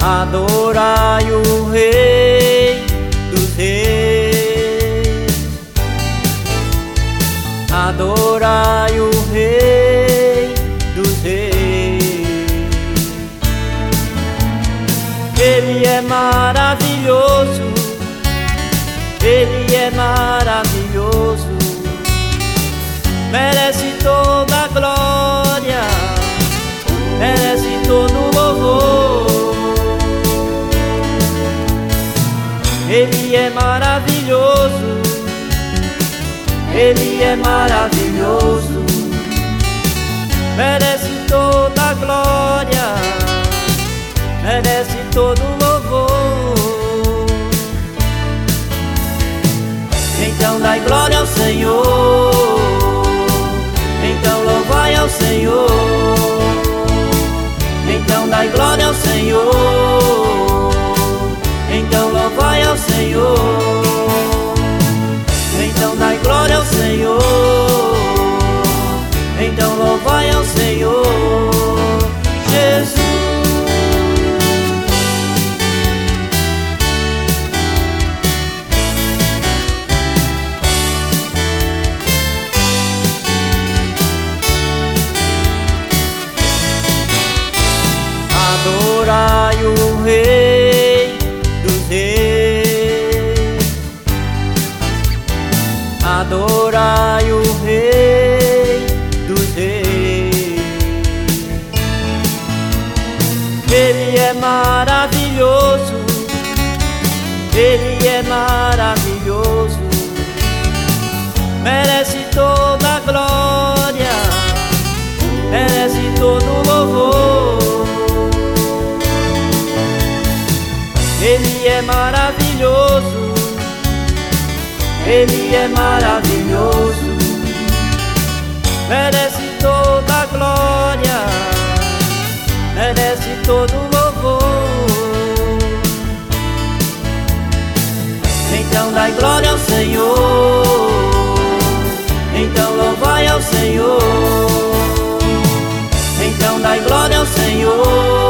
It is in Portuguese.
Adorai o Rei dos Reis, adorai o Rei dos Reis. Ele é maravilhoso, Ele é maravilhoso, merece toda a glória, merece todo o louvor. Ele é maravilhoso, Ele é maravilhoso, merece toda a glória, merece todo o louvor. Então dai glória ao Senhor, então louvai ao Senhor. Então dai glória ao Senhor, então louvai ao Senhor. Então dai glória ao Senhor, então louvai ao Senhor. Jesus. Adorai o Rei dos Reis, adorai o Rei dos Reis. Ele é maravilhoso, Ele é maravilhoso, merece toda a glória, merece todo o louvor. Ele é maravilhoso, Ele é maravilhoso, merece toda a glória, merece todo o louvor. Então dai glória ao Senhor, então louvai ao Senhor. Então dai glória ao Senhor,